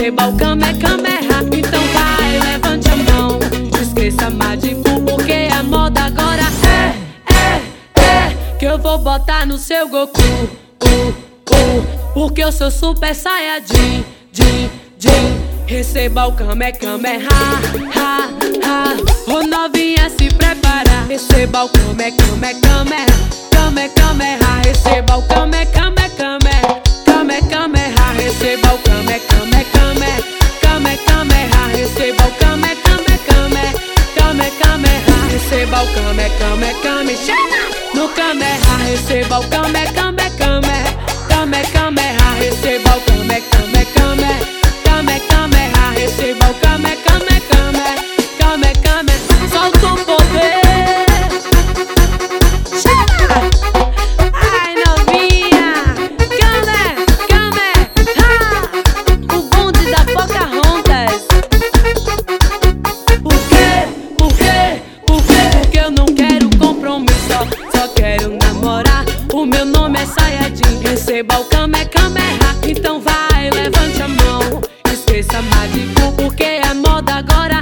receba o Kamehameha. Então vai, levante a mão, esqueça Majin Buu, porque a moda agora que eu vou botar no seu Goku, porque eu sou Super Saiyajin, receba o Kamehameha, ô novinha se prepara, receba o Kamehameha, receba o Kamehameha, receba o Kamehameha, receba o Kamehameha, receba o Kamehameha, no Kameha, receba o Kamehameha, receba o Kamehameha, receba o Kamehameha, solta o poder. Ai, novinha, Kamehameha, o bonde da Pocahontas. Por quê? Porque eu não quero compromisso, só quero namorar. O meu nome é Saiyajin, receba o Kamehameha. Então vai, levante a mão, esqueça Majin Buu, porque a moda agora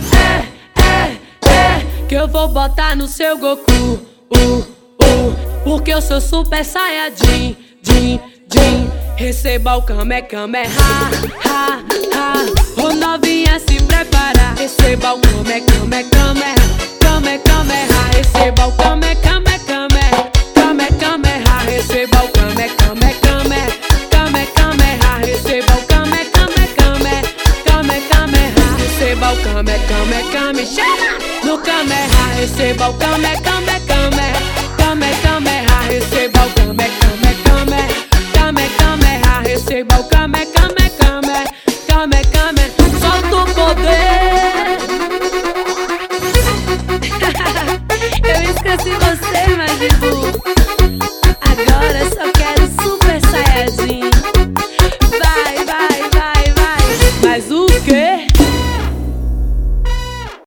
que eu vou botar no seu Goku, porque eu sou Super Saiyajin, receba o Kamehameha, ô novinha se prepara, receba o Kamehameha, receba o Kamehameha, receba o Kamehameha, receba o Kamehameha, receba o Kamehameha, no Kameha, receba o Kamehameha, receba o Kamehameha, receba o